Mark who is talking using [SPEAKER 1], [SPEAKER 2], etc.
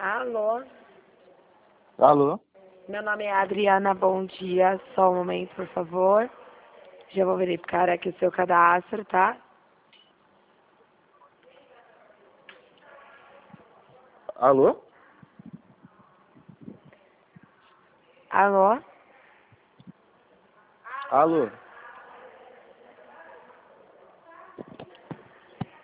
[SPEAKER 1] Alô?
[SPEAKER 2] Alô?
[SPEAKER 1] Meu nome é Adriana, bom dia. Só um momento, por favor. Já vou verificar aqui o seu cadastro, tá?
[SPEAKER 2] Alô?
[SPEAKER 1] Alô?
[SPEAKER 2] Alô?